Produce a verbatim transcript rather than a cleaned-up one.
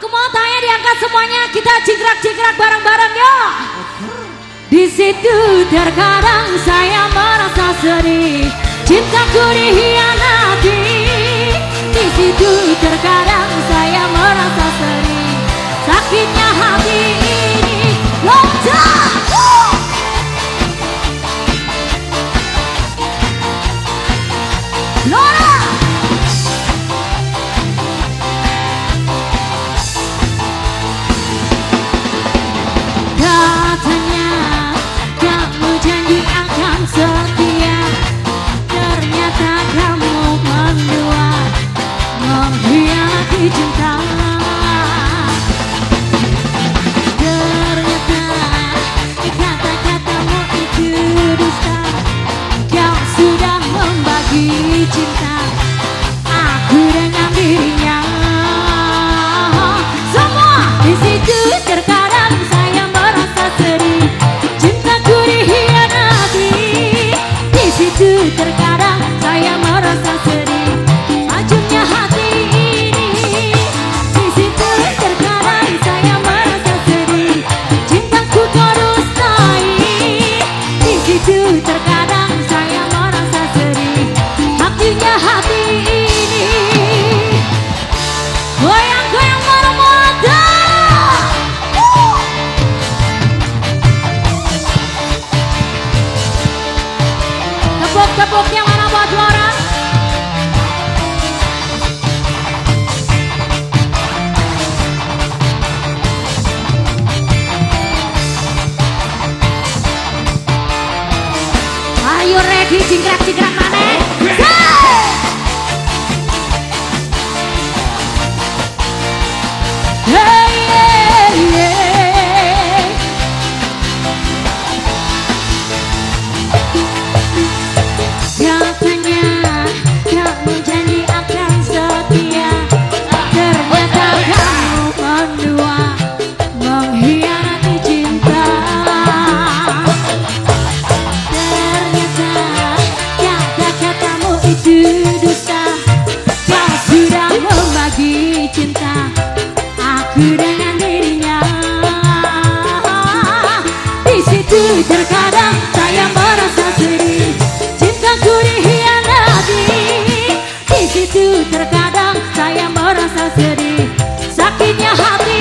Aku mau tanya diangkat semuanya, kita jingkrak-jingkrak bareng-bareng yuk. Di situ terkadang saya merasa sedih, cintaku dikhianati. Di situ terkadang saya merasa sedih, sakitnya hati ini. Loncat! Lora! Katanya kamu janji akan setia, ternyata kamu mendua, mengkhianati cinta. Ternyata kata-katamu itu dusta, kau sudah membagi cinta aku dengan dirinya. Semua di situ terkadang saya merasa sedih, cintaku dikhianati. Di situ terkadang saya merasa sedih, hancurnya hati ini. Di situ terkadang saya merasa sedih, cintaku kau dustai. Di situ terkadang saya merasa sedih, hancurnya hati ini. Goyang-goyang marah-marah. Tepuk-tepuk yang mana buat Lora? Ayo ready, jingkrak-jingkrak mana? Hey, hey, hey. Katanya kamu janji akan setia, ternyata kamu mendua, mengkhianati cinta. Ternyata kata-katamu itu dusta, kau sudah membagi cinta aku dengan dirinya. Di situ terkadang saya merasa sedih, cintaku dikhianati. Di situ terkadang saya merasa sedih, sakitnya hati